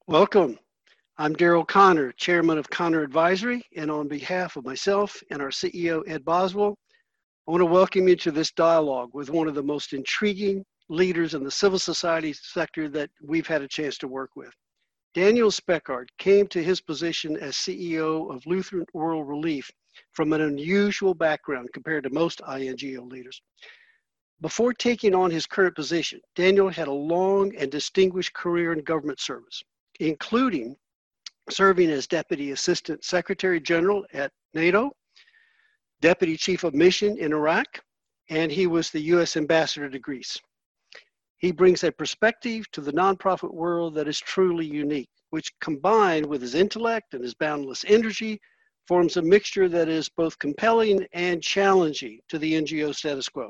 Welcome. I'm Daryl Connor, Chairman of Connor Advisory, and on behalf of myself and our CEO, Ed Boswell, I want to welcome you to this dialogue with one of the most intriguing leaders in the civil society sector that we've had a chance to work with. Daniel Speckard came to his position as CEO of Lutheran World Relief from an unusual background compared to most INGO leaders. Before taking on his current position, Daniel had a long and distinguished career in government service, including serving as Deputy Assistant Secretary General at NATO, Deputy Chief of Mission in Iraq, and he was the U.S. Ambassador to Greece. He brings a perspective to the nonprofit world that is truly unique, which combined with his intellect and his boundless energy forms a mixture that is both compelling and challenging to the NGO status quo.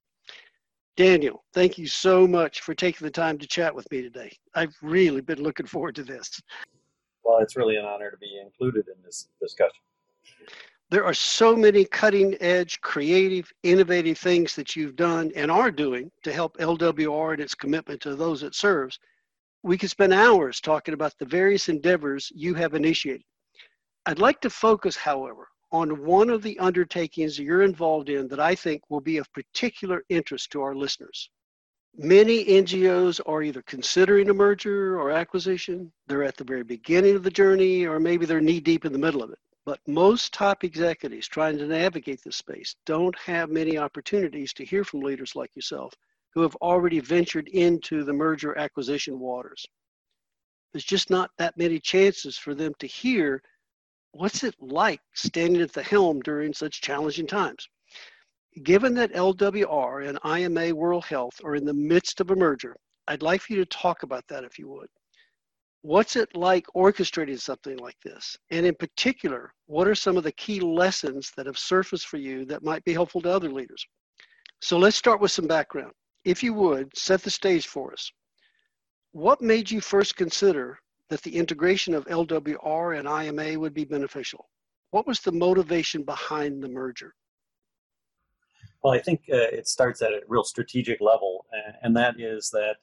Daniel, thank you so much for taking the time to chat with me today. I've really been looking forward to this. Well, it's really an honor to be included in this discussion. There are so many cutting edge, creative, innovative things that you've done and are doing to help LWR and its commitment to those it serves. We could spend hours talking about the various endeavors you have initiated. I'd like to focus, however, on one of the undertakings you're involved in that I think will be of particular interest to our listeners. Many NGOs are either considering a merger or acquisition, they're at the very beginning of the journey, or maybe they're knee deep in the middle of it. But most top executives trying to navigate this space don't have many opportunities to hear from leaders like yourself who have already ventured into the merger acquisition waters. There's just not that many chances for them to hear what's it like standing at the helm during such challenging times. Given that LWR and IMA World Health are in the midst of a merger, I'd like for you to talk about that if you would. What's it like orchestrating something like this? And in particular, what are some of the key lessons that have surfaced for you that might be helpful to other leaders? So let's start with some background. If you would, set the stage for us. What made you first consider that the integration of LWR and IMA would be beneficial? What was the motivation behind the merger? Well, I think it starts at a real strategic level, and that is that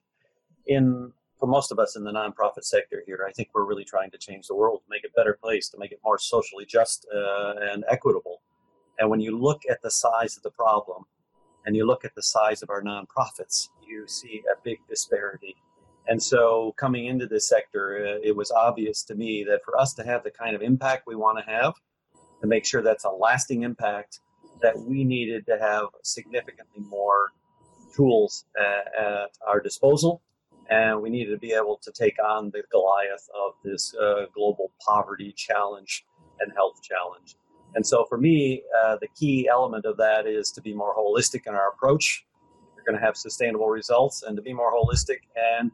for most of us in the nonprofit sector here, I think we're really trying to change the world, to make it a better place, to make it more socially just and equitable. And when you look at the size of the problem and you look at the size of our nonprofits, you see a big disparity. And so coming into this sector, it was obvious to me that for us to have the kind of impact we want to have, to make sure that's a lasting impact, that we needed to have significantly more tools at our disposal. And we needed to be able to take on the Goliath of this global poverty challenge and health challenge. And so for me, the key element of that is to be more holistic in our approach. We're going to have sustainable results, and to be more holistic and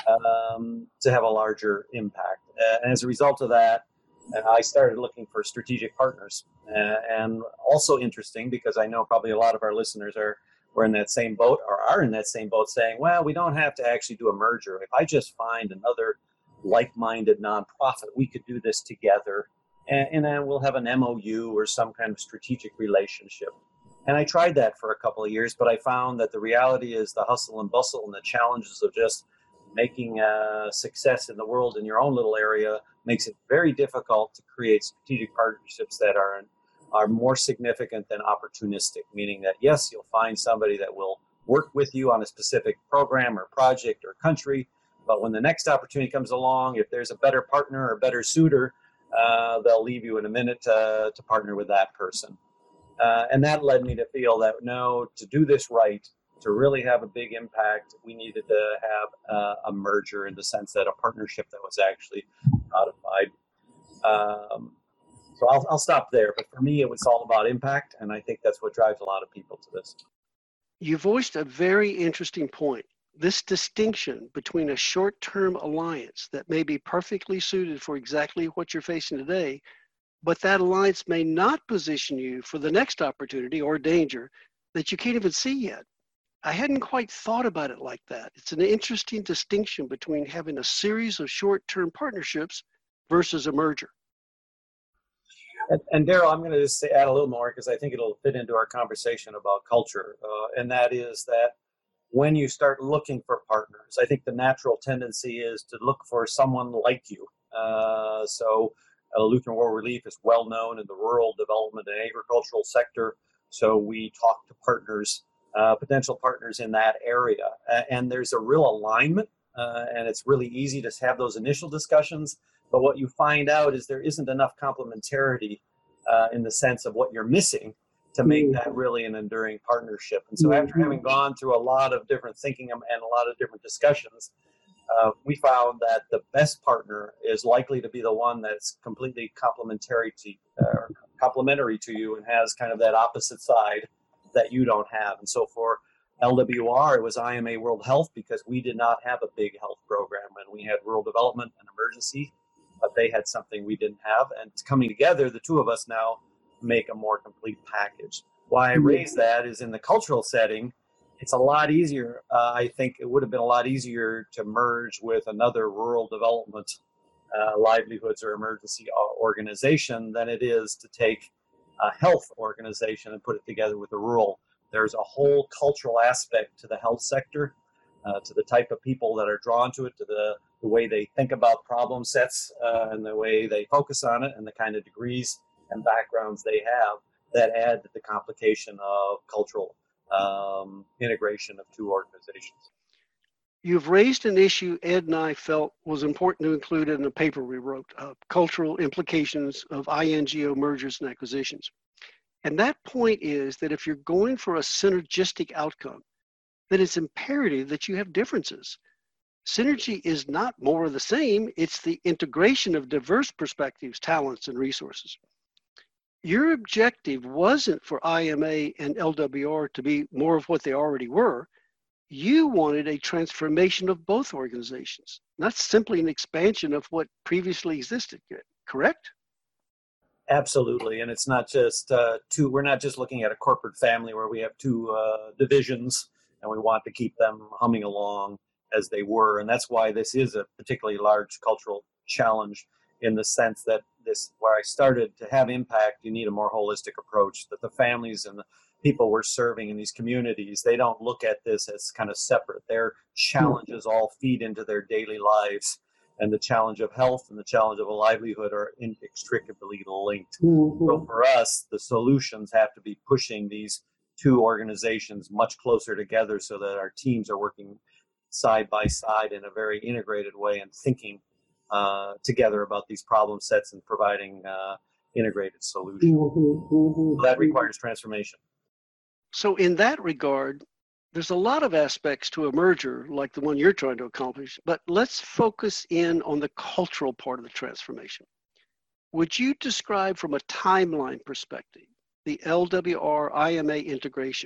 to have a larger impact. And as a result of that, I started looking for strategic partners. And also interesting, because I know probably a lot of our listeners were in that same boat, or are in that same boat, saying, well, we don't have to actually do a merger. If I just find another like-minded nonprofit, we could do this together, and then we'll have an MOU or some kind of strategic relationship. And I tried that for a couple of years, but I found that the reality is the hustle and bustle and the challenges of just making success in the world in your own little area makes it very difficult to create strategic partnerships that are more significant than opportunistic, meaning that, yes, you'll find somebody that will work with you on a specific program or project or country, but when the next opportunity comes along, if there's a better partner or a better suitor, they'll leave you in a minute to partner with that person. And that led me to feel that, no, to do this right, to really have a big impact, we needed to have a merger, in the sense that a partnership that was actually codified. So I'll stop there. But for me, it was all about impact, and I think that's what drives a lot of people to this. You voiced a very interesting point. This distinction between a short-term alliance that may be perfectly suited for exactly what you're facing today, but that alliance may not position you for the next opportunity or danger that you can't even see yet. I hadn't quite thought about it like that. It's an interesting distinction between having a series of short-term partnerships versus a merger. And Daryl, I'm going to just add a little more, because I think it'll fit into our conversation about culture. And that is that when you start looking for partners, I think the natural tendency is to look for someone like you. Lutheran World Relief is well known in the rural development and agricultural sector. So we talk to partners, potential partners in that area. And there's a real alignment, and it's really easy to have those initial discussions. But what you find out is there isn't enough complementarity in the sense of what you're missing to make that really an enduring partnership. And so after having gone through a lot of different thinking and a lot of different discussions, we found that the best partner is likely to be the one that's completely complementary to you and has kind of that opposite side that you don't have. And so for LWR, it was IMA World Health, because we did not have a big health program, and we had rural development and emergency, but they had something we didn't have. And coming together, the two of us now make a more complete package. Why I raise that is in the cultural setting, it's a lot easier. I think it would have been a lot easier to merge with another rural development livelihoods or emergency organization than it is to take a health organization and put it together with a rural. There's a whole cultural aspect to the health sector, to the type of people that are drawn to it, to the way they think about problem sets and the way they focus on it, and the kind of degrees and backgrounds they have that add to the complication of cultural integration of two organizations. You've raised an issue Ed and I felt was important to include in the paper we wrote, cultural implications of INGO mergers and acquisitions. And that point is that if you're going for a synergistic outcome, then it's imperative that you have differences. Synergy is not more of the same, it's the integration of diverse perspectives, talents, and resources. Your objective wasn't for IMA and LWR to be more of what they already were. You wanted a transformation of both organizations, not simply an expansion of what previously existed, correct? Absolutely. And it's not just we're not just looking at a corporate family where we have two divisions and we want to keep them humming along as they were. And that's why this is a particularly large cultural challenge, in the sense that where I started to have impact, you need a more holistic approach, that the families and the people we're serving in these communities, they don't look at this as kind of separate. Their challenges all feed into their daily lives, and the challenge of health and the challenge of a livelihood are inextricably linked. So for us, the solutions have to be pushing these two organizations much closer together so that our teams are working side by side in a very integrated way and thinking together about these problem sets and providing integrated solutions. So that requires transformation. So in that regard, there's a lot of aspects to a merger like the one you're trying to accomplish, but let's focus in on the cultural part of the transformation. Would you describe from a timeline perspective the LWR IMA integration?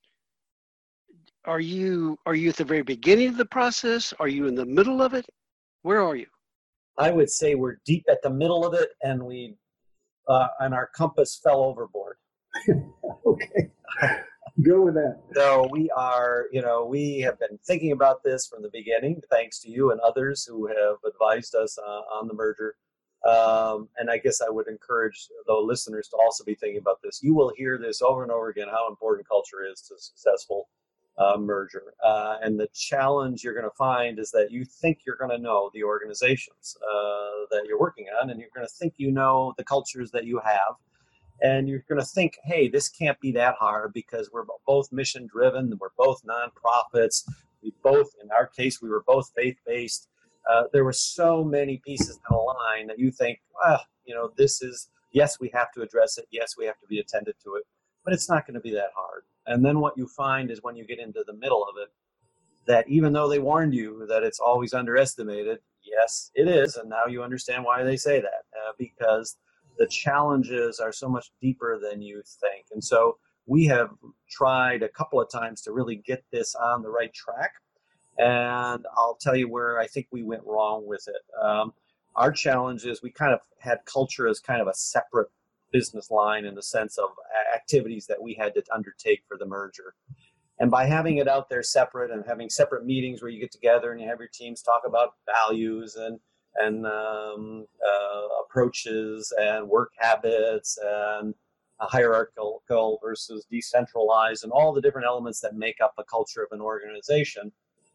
Are you at the very beginning of the process? Are you in the middle of it? Where are you? I would say we're deep at the middle of it, and and our compass fell overboard. Okay, go with that. So we have been thinking about this from the beginning, thanks to you and others who have advised us on the merger. And I guess I would encourage the listeners to also be thinking about this. You will hear this over and over again, how important culture is to a successful merger. And the challenge you're going to find is that you think you're going to know the organizations that you're working on, and you're going to think you know the cultures that you have. And you're going to think, hey, this can't be that hard because we're both mission driven. We're both nonprofits. In our case, we were both faith-based. There were so many pieces to align that you think, yes, we have to address it. Yes, we have to be attentive to it, but it's not going to be that hard. And then what you find is when you get into the middle of it, that even though they warned you that it's always underestimated, yes, it is. And now you understand why they say that, because the challenges are so much deeper than you think. And so we have tried a couple of times to really get this on the right track. And I'll tell you where I think we went wrong with it. Our challenge is we kind of had culture as kind of a separate business line in the sense of activities that we had to undertake for the merger. And by having it out there separate and having separate meetings where you get together and you have your teams talk about values and approaches and work habits and hierarchical versus decentralized, and all the different elements that make up a culture of an organization.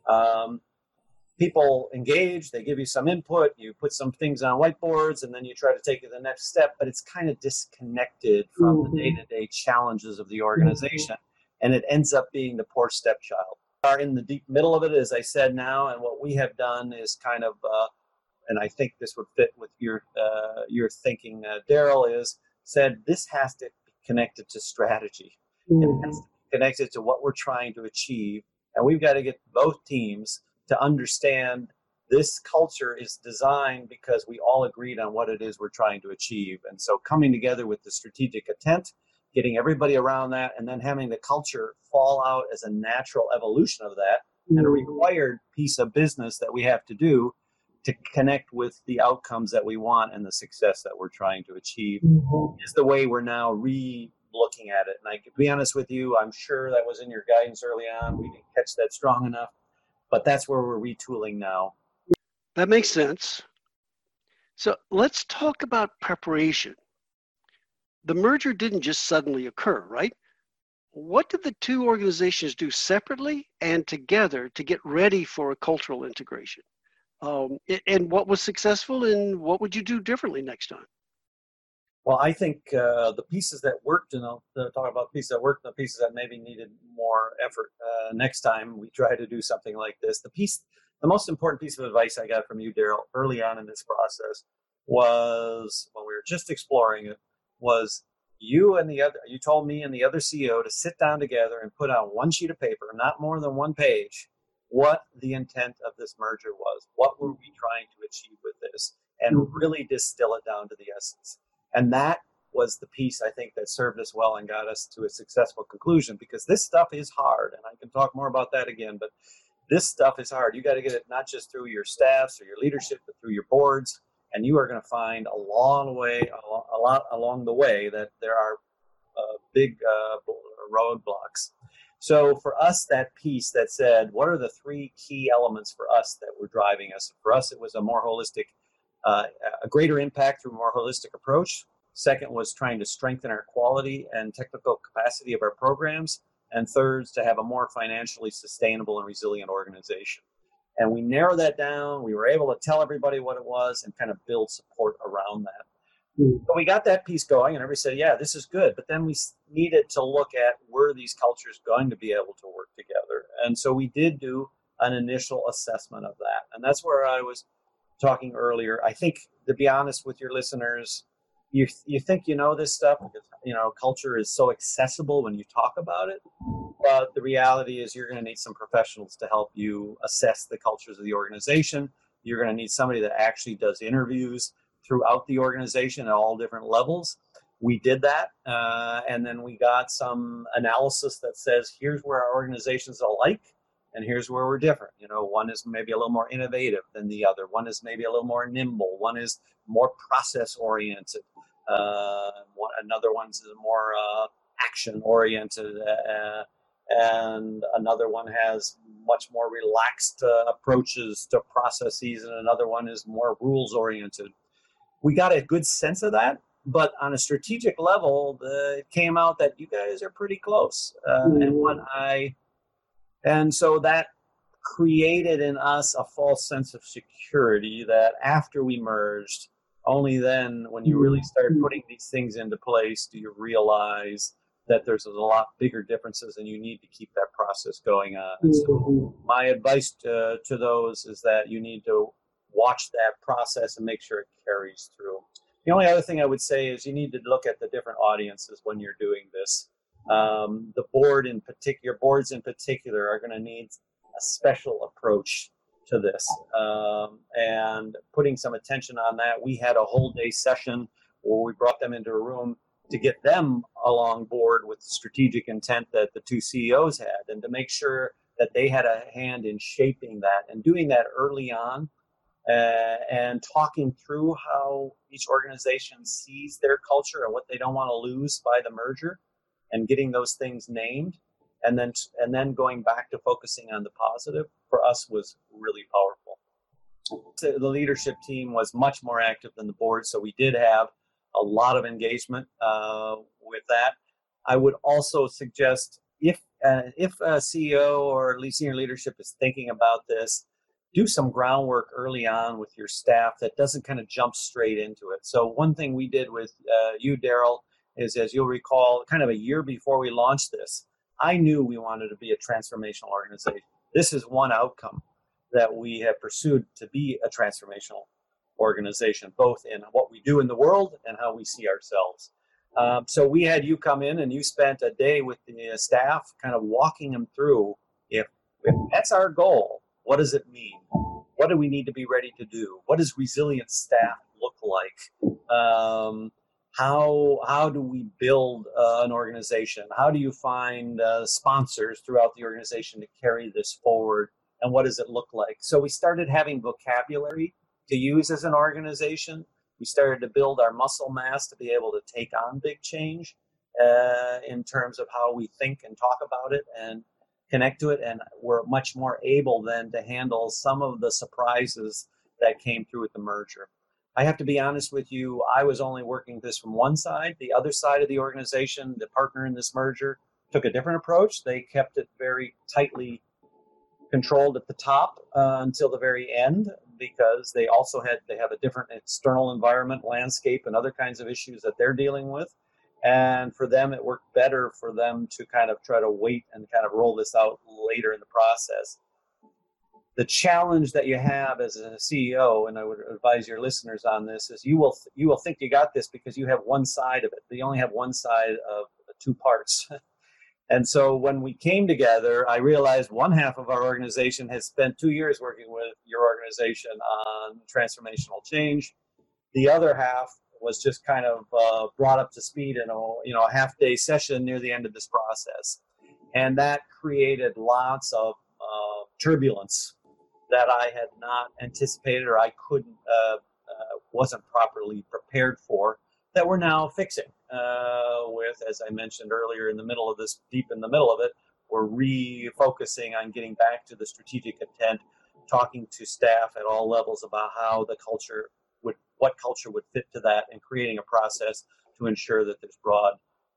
People engage, they give you some input, you put some things on whiteboards, and then you try to take it the next step, but it's kind of disconnected from the day-to-day challenges of the organization, and it ends up being the poor stepchild. We are in the deep middle of it, as I said now, and what we have done is kind of, and I think this would fit with your thinking, Daryl, is said this has to be connected to strategy. It has to be connected to what we're trying to achieve, and we've got to get both teams to understand this culture is designed because we all agreed on what it is we're trying to achieve. And so coming together with the strategic intent, getting everybody around that, and then having the culture fall out as a natural evolution of that, and a required piece of business that we have to do to connect with the outcomes that we want and the success that we're trying to achieve, is the way we're now re-looking at it. And I can be honest with you, I'm sure that was in your guidance early on. We didn't catch that strong enough. But that's where we're retooling now. That makes sense. So let's talk about preparation. The merger didn't just suddenly occur, right? What did the two organizations do separately and together to get ready for a cultural integration? And what was successful, and what would you do differently next time? Well, I think the pieces that worked, and I'll talk about the pieces that worked and the pieces that maybe needed more effort next time we try to do something like this. The most important piece of advice I got from you, Daryl, early on in this process was, when we were just exploring it, was you told me and the other CEO to sit down together and put on one sheet of paper, not more than one page, what the intent of this merger was. What were we trying to achieve with this? And really distill it down to the essence. And that was the piece, I think, that served us well and got us to a successful conclusion, because this stuff is hard. And I can talk more about that again, but this stuff is hard. You got to get it not just through your staffs or your leadership, but through your boards. And you are going to find a lot along the way that there are big roadblocks. So for us, that piece that said, what are the three key elements for us that were driving us? For us, it was a more holistic, a greater impact through a more holistic approach. Second was trying to strengthen our quality and technical capacity of our programs. And third, to have a more financially sustainable and resilient organization. And we narrowed that down. We were able to tell everybody what it was and kind of build support around that. So we got that piece going, and everybody said, yeah, this is good. But then we needed to look at, were these cultures going to be able to work together? And so we did do an initial assessment of that. And that's where I was talking earlier. I think, to be honest with your listeners, you think you know this stuff because, culture is so accessible when you talk about it. But the reality is you're going to need some professionals to help you assess the cultures of the organization. You're going to need somebody that actually does interviews throughout the organization at all different levels. We did that. And then we got some analysis that says, here's where our organizations are alike, and here's where we're different. One is maybe a little more innovative than the other. One is maybe a little more nimble. One is more process oriented. Another one's more action oriented. And another one has much more relaxed approaches to processes, and another one is more rules oriented. We got a good sense of that, but on a strategic level, it came out that you guys are pretty close. And so that created in us a false sense of security that after we merged, only then, when you really start putting these things into place, do you realize that there's a lot bigger differences, and you need to keep that process going on. And so my advice to those is that you need to watch that process and make sure it carries through. The only other thing I would say is you need to look at the different audiences when you're doing this. The boards in particular are going to need a special approach to this, and putting some attention on that. We had a whole day session where we brought them into a room to get them along board with the strategic intent that the two CEOs had, and to make sure that they had a hand in shaping that and doing that early on, and talking through how each organization sees their culture and what they don't want to lose by the merger, and getting those things named, and then going back to focusing on the positive, for us was really powerful. The leadership team was much more active than the board, so we did have a lot of engagement with that. I would also suggest if a CEO or at least senior leadership is thinking about this, do some groundwork early on with your staff that doesn't kind of jump straight into it. So one thing we did with you, Daryl, is, as you'll recall, kind of a year before we launched this, I knew we wanted to be a transformational organization. This is one outcome that we have pursued to be a transformational organization, both in what we do in the world and how we see ourselves. So we had you come in and you spent a day with the staff kind of walking them through, if that's our goal, what does it mean? What do we need to be ready to do? What does resilient staff look like? How do we build an organization? How do you find sponsors throughout the organization to carry this forward? And what does it look like? So we started having vocabulary to use as an organization. We started to build our muscle mass to be able to take on big change in terms of how we think and talk about it and connect to it. And we're much more able then to handle some of the surprises that came through with the merger. I have to be honest with you, I was only working this from one side. The other side of the organization, the partner in this merger, took a different approach. They kept it very tightly controlled at the top until the very end, because they have a different external environment, landscape, and other kinds of issues that they're dealing with. And for them, it worked better for them to kind of try to wait and kind of roll this out later in the process. The challenge that you have as a CEO, and I would advise your listeners on this, is you will think you got this because you have one side of it. You only have one side of the two parts. And so when we came together, I realized one half of our organization has spent 2 years working with your organization on transformational change. The other half was just kind of brought up to speed in a half-day session near the end of this process. And that created lots of turbulence that I had not anticipated, or I wasn't properly prepared for, that we're now fixing with, as I mentioned earlier, deep in the middle of it, we're refocusing on getting back to the strategic intent, talking to staff at all levels about how what culture would fit to that, and creating a process to ensure that there's broad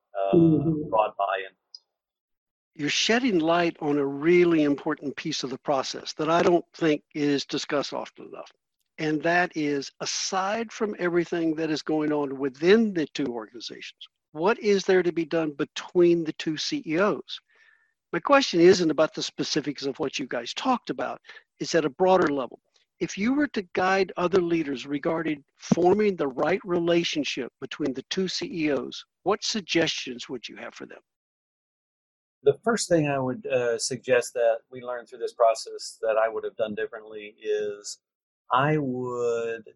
buy-in. You're shedding light on a really important piece of the process that I don't think is discussed often enough. And that is, aside from everything that is going on within the two organizations, what is there to be done between the two CEOs? My question isn't about the specifics of what you guys talked about. It's at a broader level. If you were to guide other leaders regarding forming the right relationship between the two CEOs, what suggestions would you have for them? The first thing I would suggest that we learned through this process that I would have done differently is I would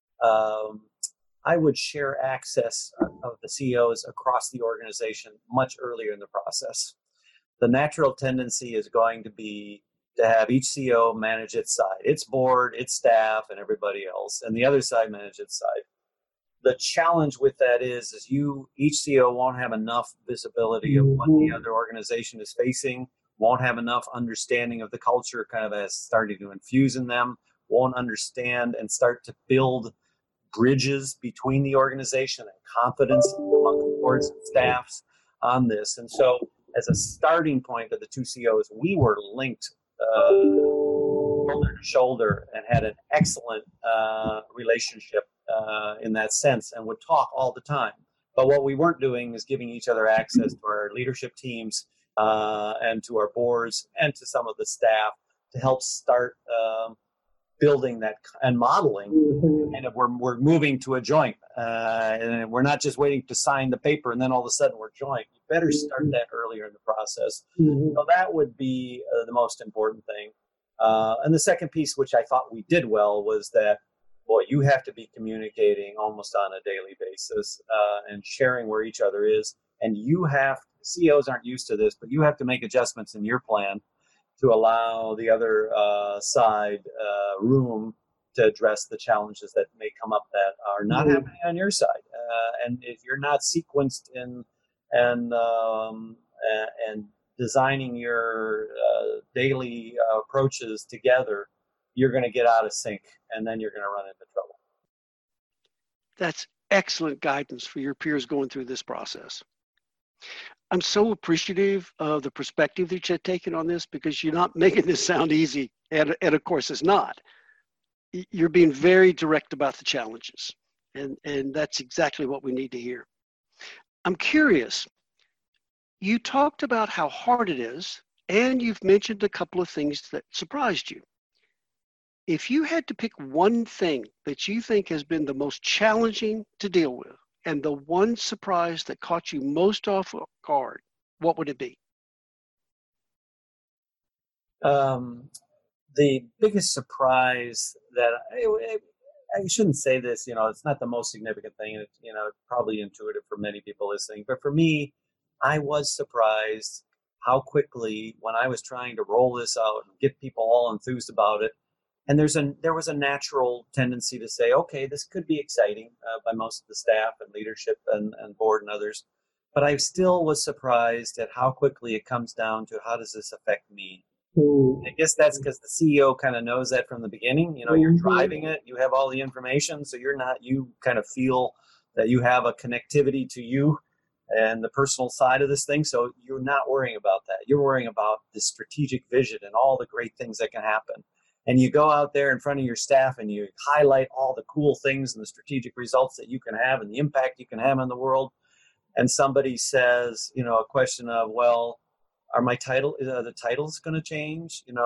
share access of the CEOs across the organization much earlier in the process. The natural tendency is going to be to have each CEO manage its side, its board, its staff, and everybody else, and the other side manage its side. The challenge with that is each CEO won't have enough visibility of what the other organization is facing, won't have enough understanding of the culture kind of as starting to infuse in them, won't understand and start to build bridges between the organization and confidence among the boards and staffs on this. And so as a starting point of the two CEOs, we were linked shoulder to shoulder and had an excellent relationship in that sense, and would talk all the time. But what we weren't doing is giving each other access to our leadership teams and to our boards and to some of the staff to help start building that and modeling. And if we're moving to a joint, and we're not just waiting to sign the paper and then all of a sudden we're joint. You better start that earlier in the process. So that would be the most important thing. And the second piece, which I thought we did well, was that, boy, you have to be communicating almost on a daily basis and sharing where each other is. And CEOs aren't used to this, but you have to make adjustments in your plan to allow the other side room to address the challenges that may come up that are not happening on your side. And if you're not sequenced in and designing your daily approaches together, you're going to get out of sync, and then you're going to run into trouble. That's excellent guidance for your peers going through this process. I'm so appreciative of the perspective that you're taking on this because you're not making this sound easy. And of course, it's not. You're being very direct about the challenges. And that's exactly what we need to hear. I'm curious, you talked about how hard it is, and you've mentioned a couple of things that surprised you. If you had to pick one thing that you think has been the most challenging to deal with, and the one surprise that caught you most off guard, what would it be? The biggest surprise that I shouldn't say this, it's not the most significant thing. It's, probably intuitive for many people listening. But for me, I was surprised how quickly, when I was trying to roll this out and get people all enthused about it, and there was a natural tendency to say, okay, this could be exciting by most of the staff and leadership and board and others. But I still was surprised at how quickly it comes down to how does this affect me? I guess that's because the CEO kind of knows that from the beginning. You're driving it, you have all the information, so you kind of feel that you have a connectivity to you and the personal side of this thing. So you're not worrying about that. You're worrying about the strategic vision and all the great things that can happen. And you go out there in front of your staff and you highlight all the cool things and the strategic results that you can have and the impact you can have on the world. And somebody says, a question of, well, are the titles going to change? Am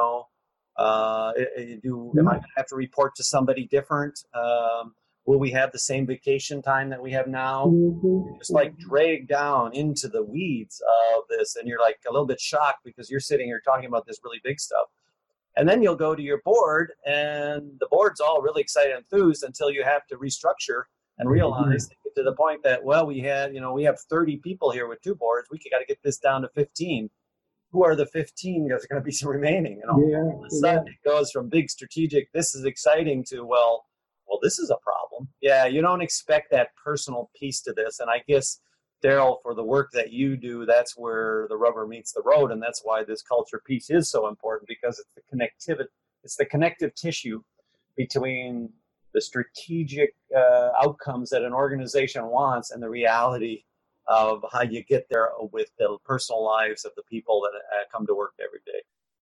I going to have to report to somebody different? Will we have the same vacation time that we have now? You're just like dragged down into the weeds of this, and you're like a little bit shocked because you're sitting here talking about this really big stuff. And then you'll go to your board, and the board's all really excited and enthused until you have to restructure and realize to the point that, well, we have 30 people here with 2 boards. We got to get this down to 15. Who are the 15 that's going to be remaining? All of a sudden it goes from big strategic, this is exciting, to, well, this is a problem. Yeah, you don't expect that personal piece to this. And I guess, Daryl, for the work that you do, that's where the rubber meets the road. And that's why this culture piece is so important, because it's the connective tissue between the strategic outcomes that an organization wants and the reality of how you get there with the personal lives of the people that come to work every day.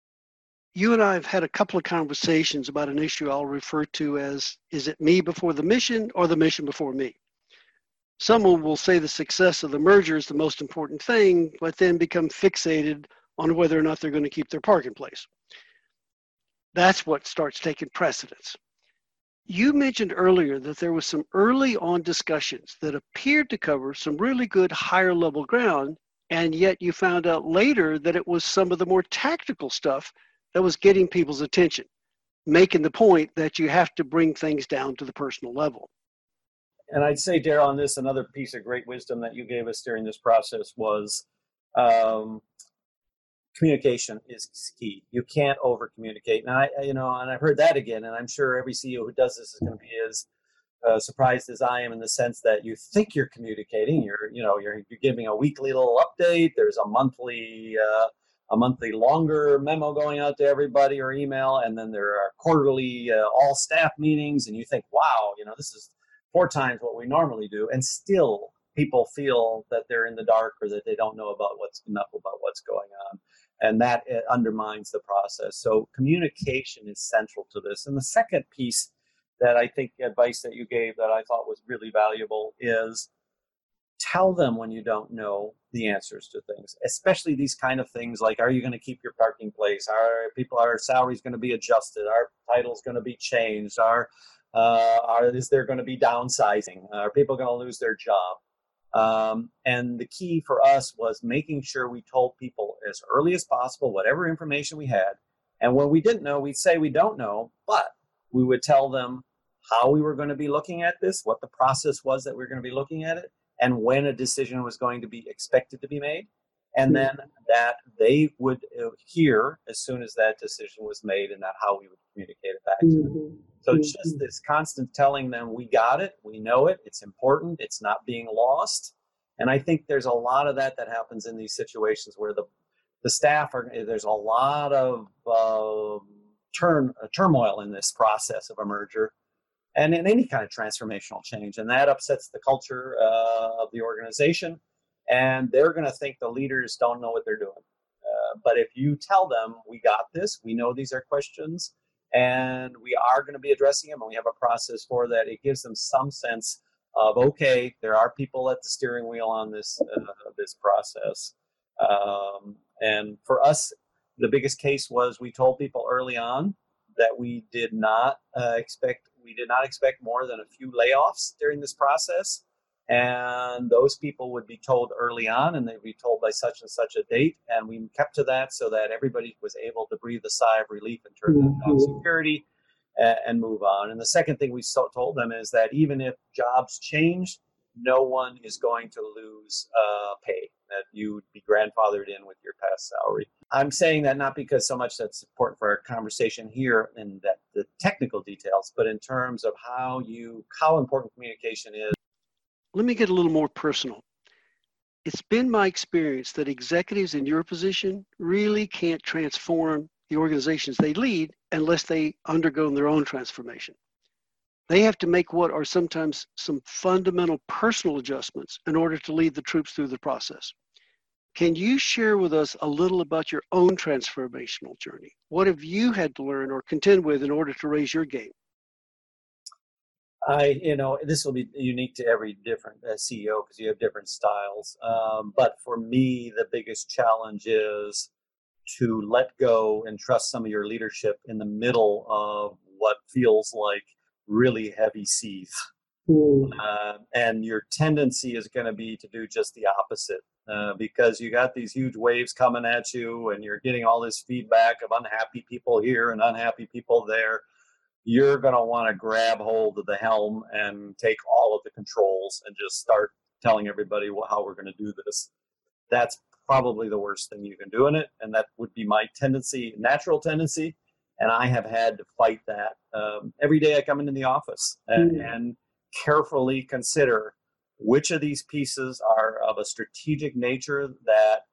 You and I have had a couple of conversations about an issue I'll refer to as, is it me before the mission or the mission before me? Someone will say the success of the merger is the most important thing, but then become fixated on whether or not they're going to keep their parking place. That's what starts taking precedence. You mentioned earlier that there was some early on discussions that appeared to cover some really good higher level ground, and yet you found out later that it was some of the more tactical stuff that was getting people's attention, making the point that you have to bring things down to the personal level. And I'd say, Daryl, on this, another piece of great wisdom that you gave us during this process was communication is key. You can't over communicate. And and I've heard that again, and I'm sure every CEO who does this is going to be as surprised as I am, in the sense that you think you're communicating. You're giving a weekly little update. There's a monthly longer memo going out to everybody, or email, and then there are quarterly all staff meetings, and you think, wow, this is 4 times what we normally do, and still people feel that they're in the dark, or that they don't know about what's going on, and that undermines the process. So communication is central to this. And the second piece that I think advice that you gave that I thought was really valuable is tell them when you don't know the answers to things, especially these kind of things like, are you going to keep your parking place? Are salaries going to be adjusted? Are titles going to be changed? Is there going to be downsizing? Are people going to lose their job? And the key for us was making sure we told people as early as possible whatever information we had. And when we didn't know, we'd say we don't know, but we would tell them how we were going to be looking at this, what the process was that we were going to be looking at it, and when a decision was going to be expected to be made. And then that they would hear as soon as that decision was made, and that how we would communicate it back to them. So it's just this constant telling them, we got it, we know it, it's important, it's not being lost. And I think there's a lot of that happens in these situations where the staff there's a lot of turmoil in this process of a merger and in any kind of transformational change. And that upsets the culture of the organization. and they're going to think the leaders don't know what they're doing. But if you tell them, we got this, we know these are questions, and we are going to be addressing them, and we have a process for that, it gives them some sense of, okay, there are people at the steering wheel on this process. And for us, the biggest case was we told people early on that we did not expect more than a few layoffs during this process. And those people would be told early on, and they'd be told by such and such a date. And we kept to that so that everybody was able to breathe a sigh of relief in terms of job security and move on. And the second thing we told them is that even if jobs change, no one is going to lose pay, that you would be grandfathered in with your past salary. I'm saying that not because so much that's important for our conversation here and that the technical details, but in terms of how important communication is. Let me get a little more personal. It's been my experience that executives in your position really can't transform the organizations they lead unless they undergo their own transformation. They have to make what are sometimes some fundamental personal adjustments in order to lead the troops through the process. Can you share with us a little about your own transformational journey? What have you had to learn or contend with in order to raise your game? This will be unique to every different CEO because you have different styles. But for me, the biggest challenge is to let go and trust some of your leadership in the middle of what feels like really heavy seas. And your tendency is going to be to do just the opposite because you got these huge waves coming at you and you're getting all this feedback of unhappy people here and unhappy people there. You're going to want to grab hold of the helm and take all of the controls and just start telling everybody how we're going to do this. That's probably the worst thing you can do in it. And that would be my natural tendency. And I have had to fight that every day I come into the office and carefully consider which of these pieces are of a strategic nature that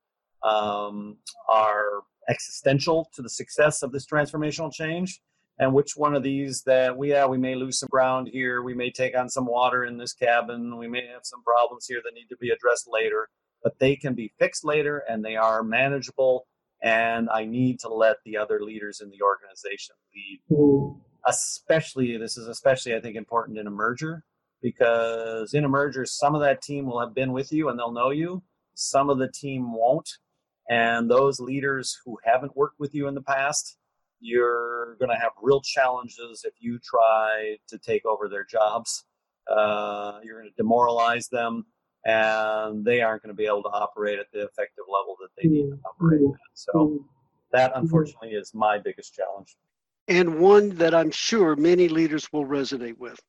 are existential to the success of this transformational change, and which one of these that we may lose some ground here, we may take on some water in this cabin, we may have some problems here that need to be addressed later, but they can be fixed later and they are manageable, and I need to let the other leaders in the organization lead. This is especially, I think, important in a merger, because in a merger, some of that team will have been with you and they'll know you. Some of the team won't. And those leaders who haven't worked with you in the past, you're going to have real challenges if you try to take over their jobs. You're going to demoralize them, and they aren't going to be able to operate at the effective level that they need to operate at. So that, unfortunately, is my biggest challenge. And one that I'm sure many leaders will resonate with.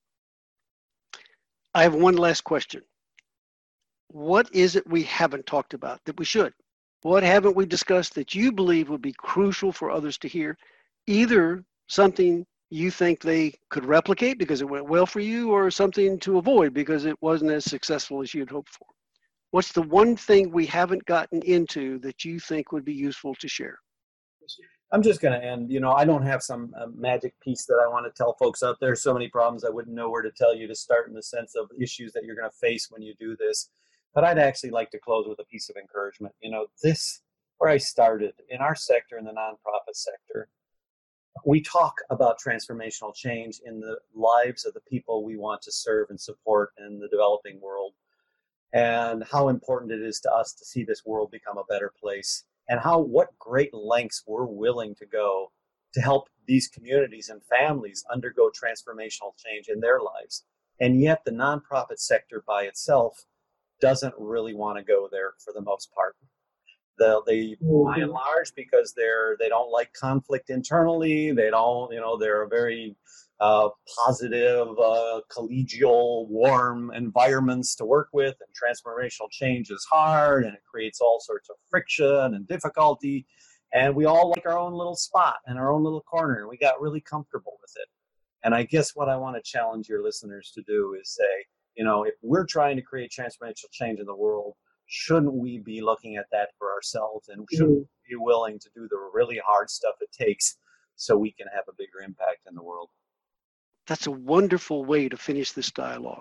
I have one last question. What is it we haven't talked about that we should? What haven't we discussed that you believe would be crucial for others to hear? Either something you think they could replicate because it went well for you, or something to avoid because it wasn't as successful as you'd hoped for. What's the one thing we haven't gotten into that you think would be useful to share? I'm just going to end. I don't have some magic piece that I want to tell folks out there. So many problems I wouldn't know where to tell you to start in the sense of issues that you're going to face when you do this. But I'd actually like to close with a piece of encouragement. This, where I started, in our sector, in the nonprofit sector, we talk about transformational change in the lives of the people we want to serve and support in the developing world, and how important it is to us to see this world become a better place, and what great lengths we're willing to go to help these communities and families undergo transformational change in their lives. And yet the nonprofit sector by itself doesn't really want to go there for the most part. They by and large, because they don't like conflict internally. They don't, they're a very positive, collegial, warm environments to work with, and transformational change is hard, and it creates all sorts of friction and difficulty. And we all like our own little spot and our own little corner, and we got really comfortable with it. And I guess what I want to challenge your listeners to do is say, if we're trying to create transformational change in the world, shouldn't we be looking at that for ourselves, and shouldn't we be willing to do the really hard stuff it takes so we can have a bigger impact in the world? That's a wonderful way to finish this dialogue.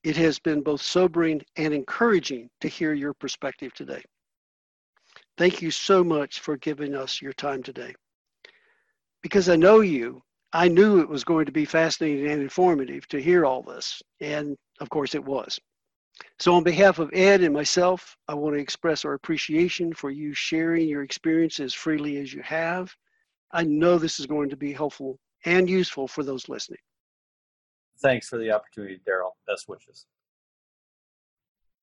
It has been both sobering and encouraging to hear your perspective today. Thank you so much for giving us your time today. Because I know you, I knew it was going to be fascinating and informative to hear all this, and of course it was. So on behalf of Ed and myself, I want to express our appreciation for you sharing your experience as freely as you have. I know this is going to be helpful and useful for those listening. Thanks for the opportunity, Daryl. Best wishes.